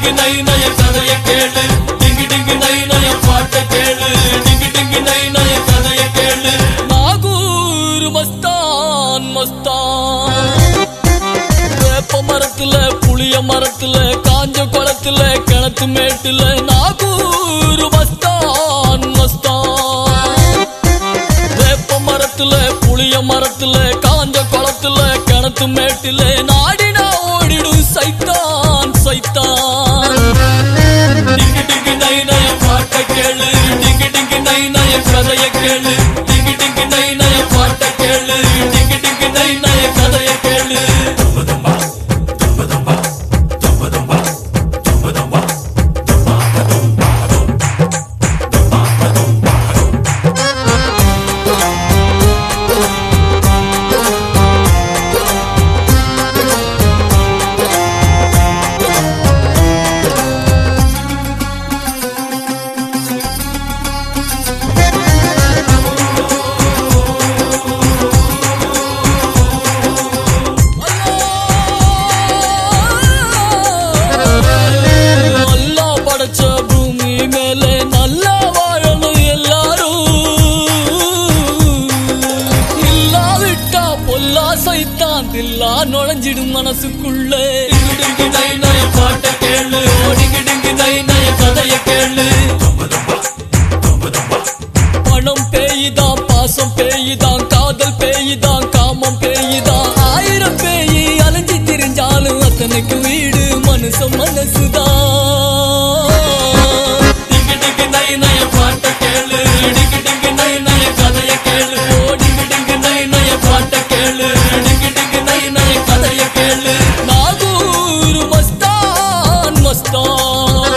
டிங்கு நை நய கதைய கேளு டிங்கு டிங்கு நை நய பாட்ட கேளு டிங்கு டிங்கு நை நய கதைய கேளு நாகூர் மஸ்தான் மஸ்தான் வேப்ப மரத்துல புளிய மரத்துல காஞ்ச குளத்துல கிணத்து மேட்டுல நாகூர் மஸ்தான் மஸ்தான் வேப்ப மரத்துல புளிய மரத்துல காஞ்ச குளத்துல கிணத்து மேட்டுல நாடினா ஓடிடும் சைத்தான் சைத்தான் டிங்கு டிங்கு நை நய பாட்ட கேளு டிங்கு டிங்கு நை நய கதைய கேளு டிங்கு டிங்கு நை நய பாட்ட கேளு டிங்கு டிங்கு நை நய கதைய கேளு நுழைஞ்சிடும் மனசுக்குள்ள டிங்கு நை நய பாட்ட கேளு டிங்கு டிங்கு நை நய கதைய கேளு பணம் பேயுதான் பாசம் பேயுதான் காதல் பேயுதான் காமம் பேயுதான் ஆயிரம் பேயி அலைஞ்சி திரிஞ்சாலும் அத்தனைக்கு வீடு மனுஷன் மனசுதான் டிங்கு டிங்கு நை நய பாட்ட கேளு டிங்கு டிங்கு நை நய கதைய கேளு டிங்கு டிங்கு நை நய பாட்ட கேளு டிங்கு டிங்கு நை நய கதைய கேளு நாகூர் மஸ்தான் மஸ்தான்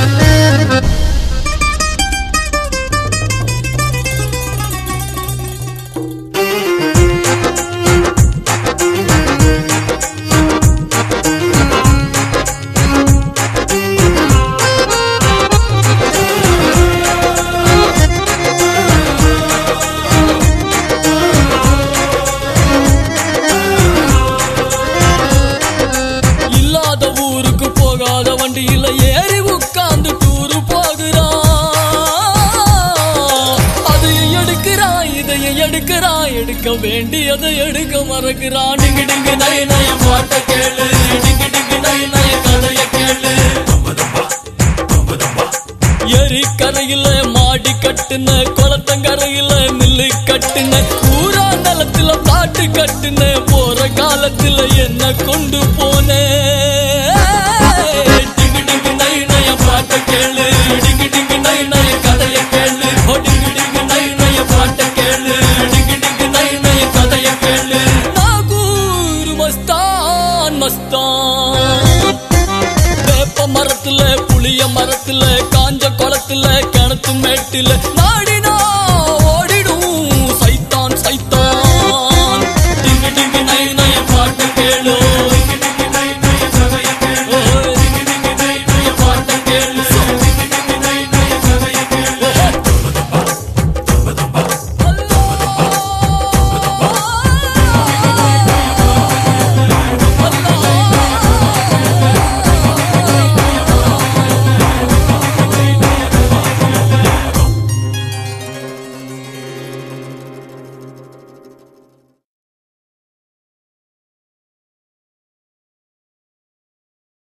வண்டியில ஏறி உட்கார்ந்து டூரு போகிறான் அது எடுக்கிறான் இதைய எடுக்கிறான் எடுக்க வேண்டியதை எடுக்க மறக்கிறான் டிங்கு டிங்கு நை நய பாட்ட கேளு டிங்கு டிங்கு நை நய கதைய கேளு எரிக்கரையில மாடி கட்டுன குளத்தங்கரையில மில்லு கட்டுன ஊரா நிலத்துல பாட்டு கட்டுன போற காலத்துல என்ன கொண்டு போனே டிங்கு டிங்கு நை நய பாட்ட கேளு டிங்கு டிங்கு நை நய கதைய கேளு டிங்கு டிங்கு நை நய பாட்ட கேளு டிங்கு டிங்கு நை நய கதைய கேளு நாகூர் மஸ்தான் மஸ்தான் வேப்ப மரத்துல புளிய மரத்துல காஞ்ச குளத்துல கிணத்து மேட்டுல நாடி